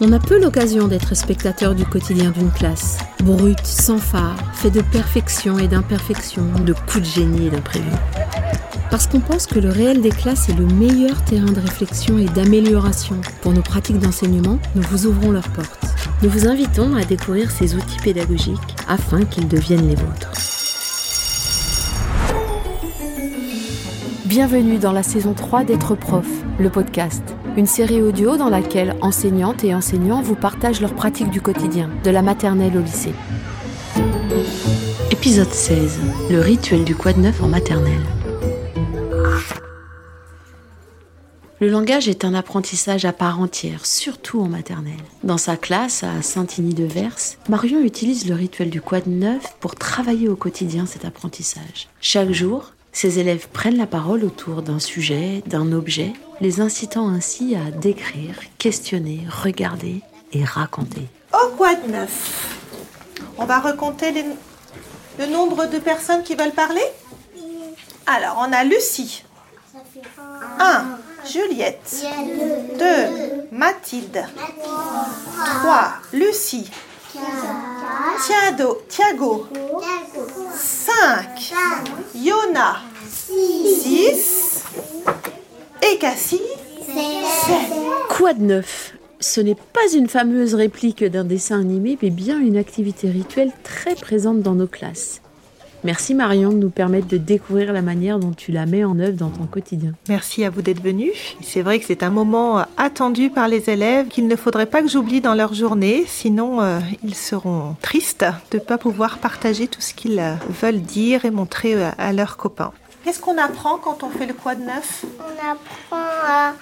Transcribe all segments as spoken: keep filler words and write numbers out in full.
On a peu l'occasion d'être spectateur du quotidien d'une classe. Brute, sans phare, fait de perfection et d'imperfection, de coups de génie et d'imprévus. Parce qu'on pense que le réel des classes est le meilleur terrain de réflexion et d'amélioration pour nos pratiques d'enseignement, nous vous ouvrons leurs portes. Nous vous invitons à découvrir ces outils pédagogiques afin qu'ils deviennent les vôtres. Bienvenue dans la saison trois d'Être Prof, le podcast. Une série audio dans laquelle enseignantes et enseignants vous partagent leurs pratiques du quotidien, de la maternelle au lycée. Épisode seize, le rituel du quad neuf en maternelle. Le langage est un apprentissage à part entière, surtout en maternelle. Dans sa classe, à Saint-Igny-de-Vers, Marion utilise le rituel du quad neuf pour travailler au quotidien cet apprentissage. Chaque jour, ses élèves prennent la parole autour d'un sujet, d'un objet, les incitant ainsi à décrire, questionner, regarder et raconter. Au quad neuf, on va recompter les... le nombre de personnes qui veulent parler. Alors, on a Lucie. un. Juliette. deux. Mathilde. trois. Lucie. Thiado, Thiago. cinq. Yona. six. Et Cassie. sept. Quad neuf, ce n'est pas une fameuse réplique d'un dessin animé, mais bien une activité rituelle très présente dans nos classes. Merci Marion de nous permettre de découvrir la manière dont tu la mets en œuvre dans ton quotidien. Merci à vous d'être venus. C'est vrai que c'est un moment attendu par les élèves qu'il ne faudrait pas que j'oublie dans leur journée, sinon euh, ils seront tristes de ne pas pouvoir partager tout ce qu'ils veulent dire et montrer à leurs copains. Qu'est-ce qu'on apprend quand on fait le quad neuf ? On apprend à,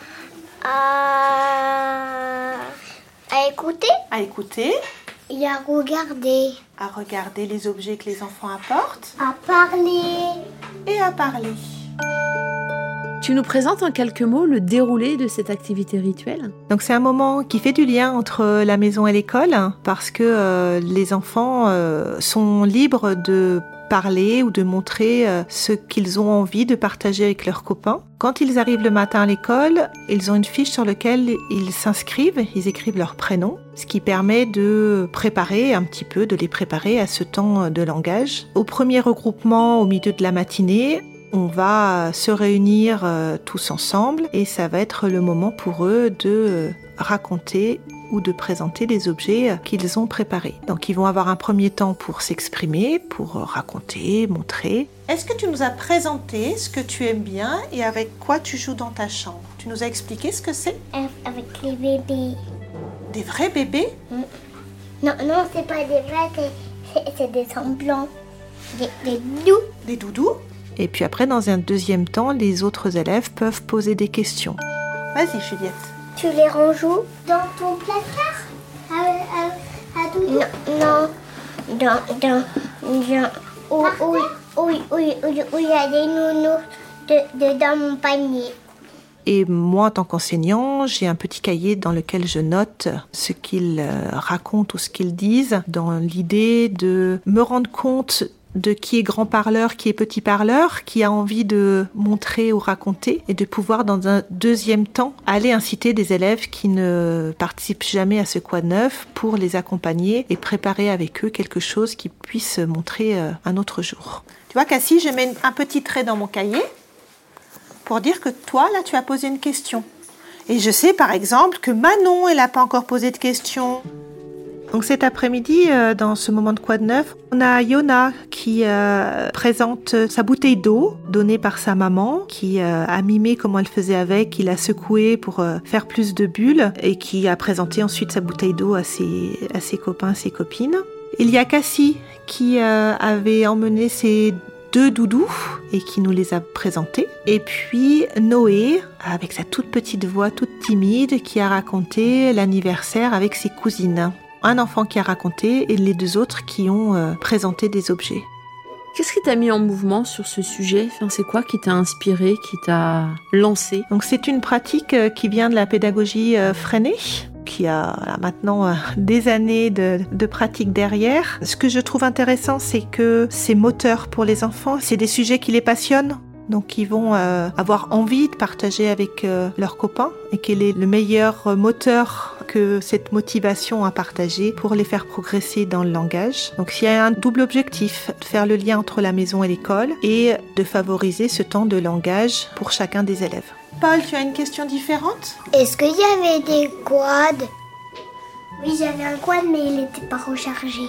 à, à écouter. À écouter. Et à regarder. À regarder les objets que les enfants apportent. À parler. Et à parler. Tu nous présentes en quelques mots le déroulé de cette activité rituelle ? Donc c'est un moment qui fait du lien entre la maison et l'école, parce que euh, les enfants euh, sont libres de parler ou de montrer euh, ce qu'ils ont envie de partager avec leurs copains. Quand ils arrivent le matin à l'école, ils ont une fiche sur laquelle ils s'inscrivent, ils écrivent leur prénom, ce qui permet de préparer un petit peu, de les préparer à ce temps de langage. Au premier regroupement, au milieu de la matinée, on va se réunir euh, tous ensemble et ça va être le moment pour eux de euh, raconter ou de présenter les objets qu'ils ont préparés. Donc ils vont avoir un premier temps pour s'exprimer, pour raconter, montrer. Est-ce que tu nous as présenté ce que tu aimes bien et avec quoi tu joues dans ta chambre ? Tu nous as expliqué ce que c'est ? Avec les bébés. Des vrais bébés ? Mm. Non, non, c'est pas des vrais, c'est, c'est, c'est des semblants. Des, des doudous. Des doudous ? Et puis après, dans un deuxième temps, les autres élèves peuvent poser des questions. Vas-y, Juliette. Tu les ranges où ? Dans ton placard ? À, à, à doudou ? Non, non, dans, dans, dans, où, où, où, où, où, où il y a des nounous de, de, dans mon panier. Et moi, en tant qu'enseignant, j'ai un petit cahier dans lequel je note ce qu'ils racontent ou ce qu'ils disent, dans l'idée de me rendre compte de qui est grand parleur, qui est petit parleur, qui a envie de montrer ou raconter, et de pouvoir dans un deuxième temps aller inciter des élèves qui ne participent jamais à ce quad neuf pour les accompagner et préparer avec eux quelque chose qui puisse montrer un autre jour. Tu vois, Cassie, je mets un petit trait dans mon cahier pour dire que toi, là, tu as posé une question. Et je sais, par exemple, que Manon, elle n'a pas encore posé de question. Donc cet après-midi, euh, dans ce moment de quad neuf, on a Yona qui euh, présente sa bouteille d'eau donnée par sa maman, qui euh, a mimé comment elle faisait avec, qui l'a secouée pour euh, faire plus de bulles et qui a présenté ensuite sa bouteille d'eau à ses, à ses copains, ses copines. Il y a Cassie qui euh, avait emmené ses deux doudous et qui nous les a présentés. Et puis Noé, avec sa toute petite voix, toute timide, qui a raconté l'anniversaire avec ses cousines. Un enfant qui a raconté et les deux autres qui ont euh, présenté des objets. Qu'est-ce qui t'a mis en mouvement sur ce sujet ? Enfin, c'est quoi qui t'a inspiré, qui t'a lancé ? Donc c'est une pratique euh, qui vient de la pédagogie euh, Freinet, qui a là, maintenant euh, des années de, de pratique derrière. Ce que je trouve intéressant, c'est que c'est moteur pour les enfants, c'est des sujets qui les passionnent. Donc ils vont euh, avoir envie de partager avec euh, leurs copains. Et quel est le meilleur moteur que cette motivation à partager pour les faire progresser dans le langage. Donc il y a un double objectif, de faire le lien entre la maison et l'école et de favoriser ce temps de langage pour chacun des élèves. Paul, tu as une question différente ? Est-ce qu'il y avait des quads ? Oui, j'avais un quad, mais il n'était pas rechargé.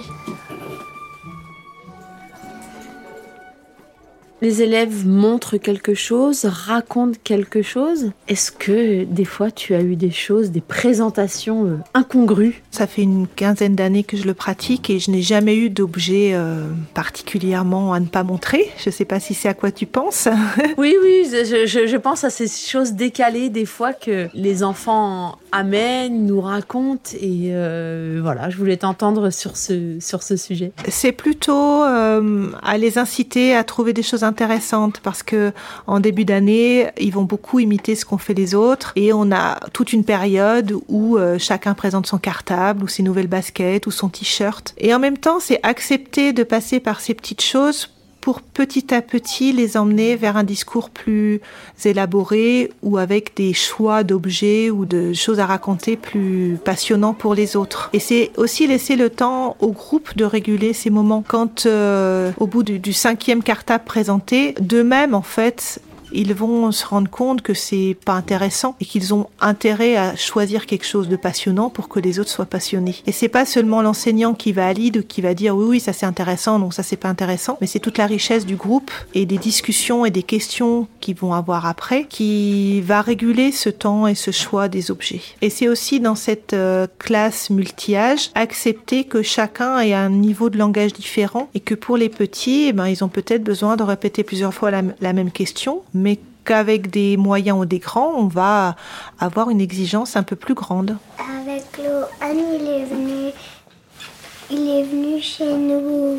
Les élèves montrent quelque chose, racontent quelque chose. Est-ce que des fois tu as eu des choses, des présentations euh, incongrues ? Ça fait une quinzaine d'années que je le pratique et je n'ai jamais eu d'objet euh, particulièrement à ne pas montrer. Je ne sais pas si c'est à quoi tu penses. Oui, oui, je, je, je pense à ces choses décalées des fois que les enfants amènent, nous racontent et euh, voilà, je voulais t'entendre sur ce, sur ce sujet. C'est plutôt euh, à les inciter à trouver des choses intéressantes parce que en début d'année, ils vont beaucoup imiter ce qu'ont fait les autres et on a toute une période où euh, chacun présente son cartable ou ses nouvelles baskets ou son t-shirt. Et en même temps, c'est accepter de passer par ces petites choses pour petit à petit les emmener vers un discours plus élaboré ou avec des choix d'objets ou de choses à raconter plus passionnants pour les autres. Et c'est aussi laisser le temps au groupe de réguler ces moments. Quand euh, au bout du, du cinquième cartable présenté, d'eux-mêmes en fait, ils vont se rendre compte que c'est pas intéressant et qu'ils ont intérêt à choisir quelque chose de passionnant pour que les autres soient passionnés. Et c'est pas seulement l'enseignant qui valide ou qui va dire oui, oui, ça c'est intéressant, non, ça c'est pas intéressant, mais c'est toute la richesse du groupe et des discussions et des questions qu'ils vont avoir après qui va réguler ce temps et ce choix des objets. Et c'est aussi dans cette euh, classe multi-âge, accepter que chacun ait un niveau de langage différent et que pour les petits, eh ben, ils ont peut-être besoin de répéter plusieurs fois la, la même question, mais qu'avec des moyens ou des grands, on va avoir une exigence un peu plus grande. Avec Lohan, il est venu, il est venu chez nous.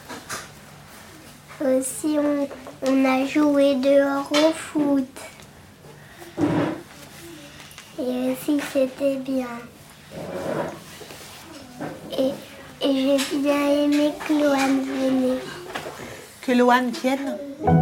Aussi, on, on a joué dehors au foot. Et aussi, c'était bien. Et, et j'ai bien aimé que Lohan vienne. Que Lohan vienne ?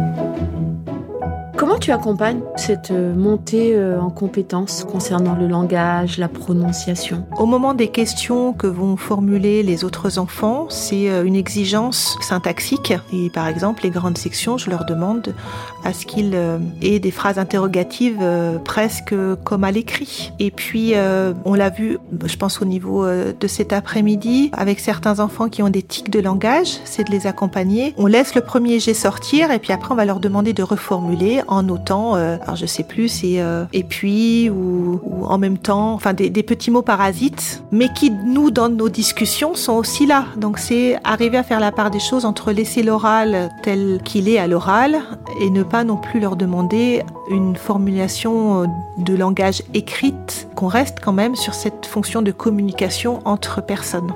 Comment tu accompagnes cette montée en compétences concernant le langage, la prononciation ? Au moment des questions que vont formuler les autres enfants, c'est une exigence syntaxique. Et par exemple, les grandes sections, je leur demande à ce qu'ils aient des phrases interrogatives presque comme à l'écrit. Et puis, on l'a vu, je pense au niveau de cet après-midi, avec certains enfants qui ont des tics de langage, c'est de les accompagner. On laisse le premier jet sortir et puis après, on va leur demander de reformuler en notant, euh, alors je sais plus, c'est euh, et puis ou, ou en même temps, enfin des, des petits mots parasites, mais qui nous dans nos discussions sont aussi là. Donc c'est arriver à faire la part des choses entre laisser l'oral tel qu'il est à l'oral et ne pas non plus leur demander une formulation de langage écrite, qu'on reste quand même sur cette fonction de communication entre personnes.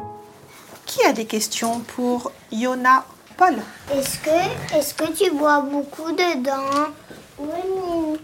Qui a des questions pour Yona? Paul? Est-ce que, est-ce que tu bois beaucoup dedans? Oui.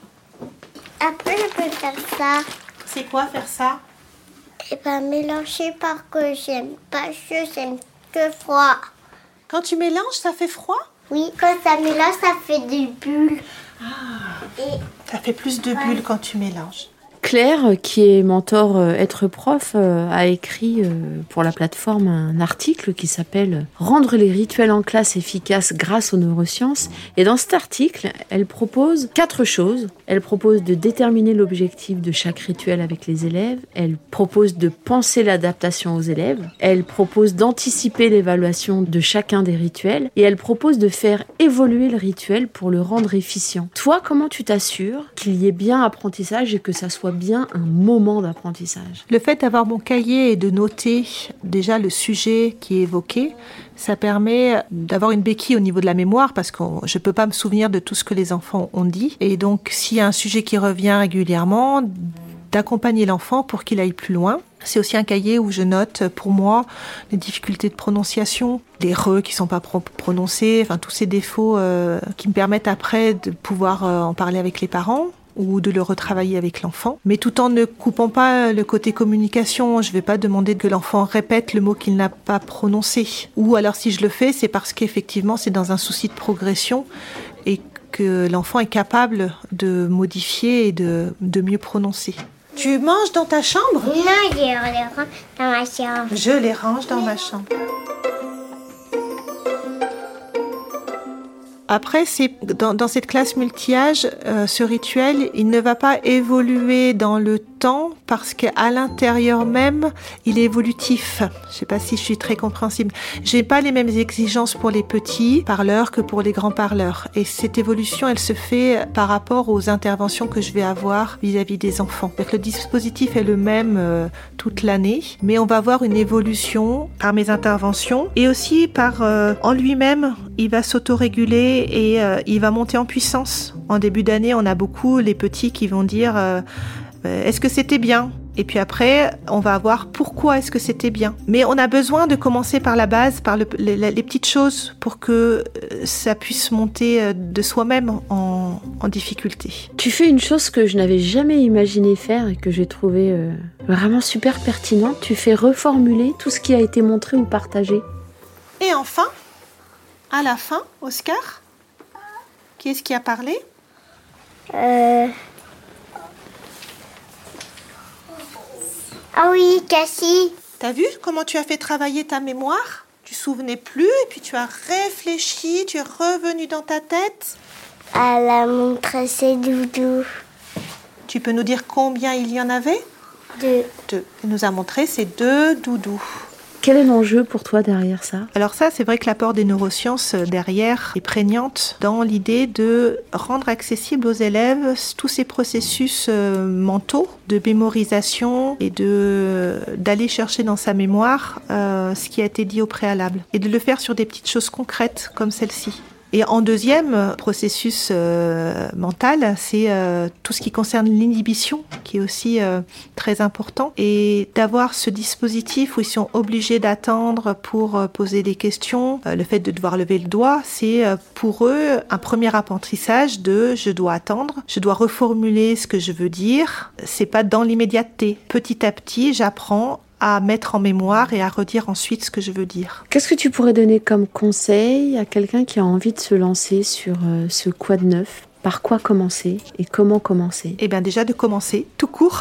Après, je peux faire ça. C'est quoi faire ça? Et pas mélanger parce que j'aime pas chaud, j'aime que froid. Quand tu mélanges, ça fait froid? Oui, quand ça mélange, ça fait des bulles. Ah, Et... ça fait plus de bulles quand tu mélanges. Claire, qui est mentor Être Prof, a écrit pour la plateforme un article qui s'appelle « Rendre les rituels en classe efficaces grâce aux neurosciences ». Et dans cet article, elle propose quatre choses. Elle propose de déterminer l'objectif de chaque rituel avec les élèves. Elle propose de penser l'adaptation aux élèves. Elle propose d'anticiper l'évaluation de chacun des rituels. Et elle propose de faire évoluer le rituel pour le rendre efficient. Toi, comment tu t'assures qu'il y ait bien apprentissage et que ça soit bien un moment d'apprentissage? Le fait d'avoir mon cahier et de noter déjà le sujet qui est évoqué, ça permet d'avoir une béquille au niveau de la mémoire parce que je ne peux pas me souvenir de tout ce que les enfants ont dit. Et donc, s'il y a un sujet qui revient régulièrement, d'accompagner l'enfant pour qu'il aille plus loin. C'est aussi un cahier où je note, pour moi, les difficultés de prononciation, les re qui ne sont pas pro- prononcés, enfin tous ces défauts euh, qui me permettent après de pouvoir euh, en parler avec les parents ou de le retravailler avec l'enfant, mais tout en ne coupant pas le côté communication. Je ne vais pas demander que l'enfant répète le mot qu'il n'a pas prononcé. Ou alors si je le fais, c'est parce qu'effectivement c'est dans un souci de progression et que l'enfant est capable de modifier et de, de mieux prononcer. Tu manges dans ta chambre? Non, je les range dans ma chambre. Je les range dans ma chambre. Après, c'est dans, dans cette classe multi-âge, euh, ce rituel, il ne va pas évoluer dans le temps parce qu'à l'intérieur même, il est évolutif. Je sais pas si je suis très compréhensible. J'ai pas les mêmes exigences pour les petits parleurs que pour les grands parleurs. Et cette évolution, elle se fait par rapport aux interventions que je vais avoir vis-à-vis des enfants. Donc, le dispositif est le même euh, toute l'année, mais on va avoir une évolution par mes interventions et aussi par euh, en lui-même, il va s'autoréguler et euh, il va monter en puissance. En début d'année, on a beaucoup les petits qui vont dire euh, euh, est-ce que c'était bien? Et puis après, on va voir pourquoi est-ce que c'était bien. Mais on a besoin de commencer par la base, par le, les, les petites choses pour que ça puisse monter de soi-même en, en difficulté. Tu fais une chose que je n'avais jamais imaginé faire et que j'ai trouvé euh, vraiment super pertinente. Tu fais reformuler tout ce qui a été montré ou partagé. Et enfin, à la fin, Oscar, qui est-ce qui a parlé? Euh... Ah oui, Cassie. T'as vu comment tu as fait travailler ta mémoire? Tu ne souvenais plus et puis tu as réfléchi, tu es revenu dans ta tête. Elle a montré ses doudous. Tu peux nous dire combien il y en avait? Deux. Deux. Elle nous a montré ces deux doudous. Quel est l'enjeu pour toi derrière ça? Alors ça, c'est vrai que l'apport des neurosciences derrière est prégnante dans l'idée de rendre accessible aux élèves tous ces processus euh, mentaux de mémorisation et de d'aller chercher dans sa mémoire euh, ce qui a été dit au préalable et de le faire sur des petites choses concrètes comme celle-ci. Et en deuxième processus euh, mental, c'est euh, tout ce qui concerne l'inhibition, qui est aussi euh, très important. Et d'avoir ce dispositif où ils sont obligés d'attendre pour euh, poser des questions, euh, le fait de devoir lever le doigt, c'est euh, pour eux un premier apprentissage de je dois attendre, je dois reformuler ce que je veux dire. C'est pas dans l'immédiateté. Petit à petit, j'apprends à mettre en mémoire et à redire ensuite ce que je veux dire. Qu'est-ce que tu pourrais donner comme conseil à quelqu'un qui a envie de se lancer sur euh, ce quad neuf? Par quoi commencer et comment commencer? Eh bien déjà de commencer, tout court,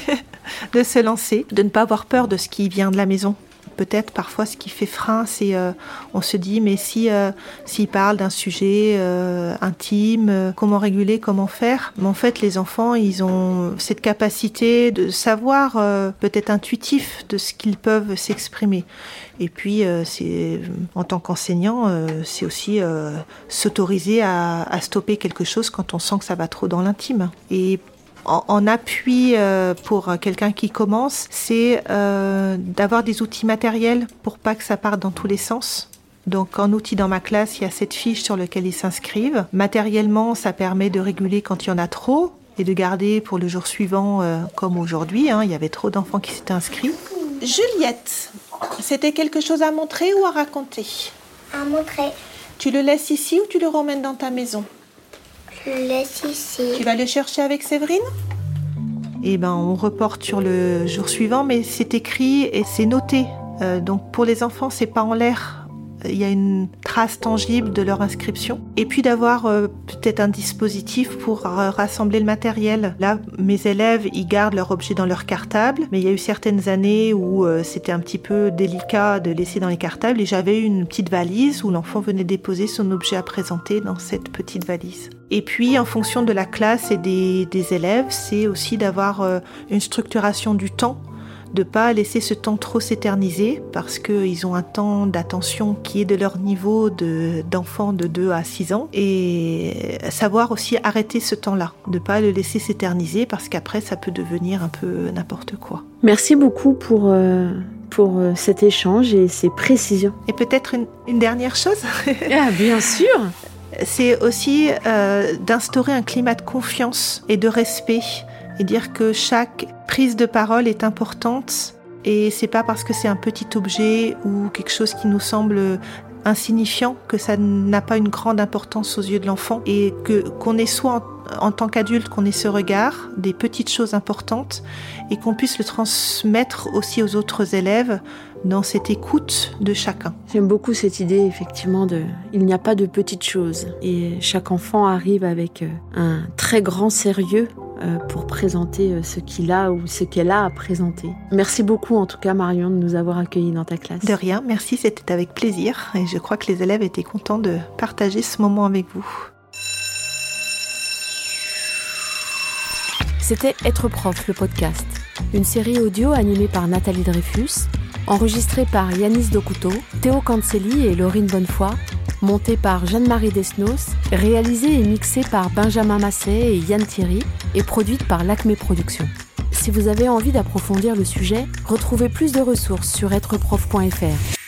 de se lancer, de ne pas avoir peur de ce qui vient de la maison. Peut-être parfois ce qui fait frein, c'est euh, on se dit mais si euh, s'il parle d'un sujet euh, intime, euh, comment réguler, comment faire? Mais en fait les enfants ils ont cette capacité de savoir euh, peut-être intuitif de ce qu'ils peuvent s'exprimer. Et puis euh, c'est en tant qu'enseignant euh, c'est aussi euh, s'autoriser à, à stopper quelque chose quand on sent que ça va trop dans l'intime. Et En, en appui euh, pour quelqu'un qui commence, c'est euh, d'avoir des outils matériels pour pas que ça parte dans tous les sens. Donc en outil dans ma classe, il y a cette fiche sur laquelle ils s'inscrivent. Matériellement, ça permet de réguler quand il y en a trop et de garder pour le jour suivant euh, comme aujourd'hui. Hein, il y avait trop d'enfants qui s'étaient inscrits. Juliette, c'était quelque chose à montrer ou à raconter? À montrer. Tu le laisses ici ou tu le ramènes dans ta maison? Je le laisse ici. Tu vas le chercher avec Séverine? Eh ben, on reporte sur le jour suivant, mais c'est écrit et c'est noté. Euh, donc pour les enfants, c'est pas en l'air. Il y a une trace tangible de leur inscription. Et puis d'avoir euh, peut-être un dispositif pour euh, rassembler le matériel. Là, mes élèves, ils gardent leur objet dans leur cartable, mais il y a eu certaines années où euh, c'était un petit peu délicat de laisser dans les cartables et j'avais une petite valise où l'enfant venait déposer son objet à présenter dans cette petite valise. Et puis, en fonction de la classe et des, des élèves, c'est aussi d'avoir euh, une structuration du temps, de ne pas laisser ce temps trop s'éterniser parce qu'ils ont un temps d'attention qui est de leur niveau de, d'enfants de deux à six ans et savoir aussi arrêter ce temps-là, de ne pas le laisser s'éterniser parce qu'après ça peut devenir un peu n'importe quoi. Merci beaucoup pour, euh, pour euh, cet échange et ces précisions. Et peut-être une, une dernière chose. Ah, bien sûr. C'est aussi euh, d'instaurer un climat de confiance et de respect et dire que chaque prise de parole est importante et c'est pas parce que c'est un petit objet ou quelque chose qui nous semble insignifiant que ça n'a pas une grande importance aux yeux de l'enfant et que qu'on ait soit en, en tant qu'adulte qu'on ait ce regard des petites choses importantes et qu'on puisse le transmettre aussi aux autres élèves dans cette écoute de chacun. J'aime beaucoup cette idée, effectivement, de il n'y a pas de petites choses. Et chaque enfant arrive avec un très grand sérieux euh, pour présenter euh, ce qu'il a ou ce qu'elle a à présenter. Merci beaucoup en tout cas Marion de nous avoir accueillis dans ta classe. De rien, merci, c'était avec plaisir et je crois que les élèves étaient contents de partager ce moment avec vous. C'était Être prof, le podcast, une série audio animée par Nathalie Dreyfus, enregistrée par Yanis Dokuto, Théo Cancelli et Laurine Bonnefoy, montée par Jeanne-Marie Desnos, réalisée et mixée par Benjamin Masset et Yann Thierry et produite par l'Acme Productions. Si vous avez envie d'approfondir le sujet, retrouvez plus de ressources sur être prof point f r.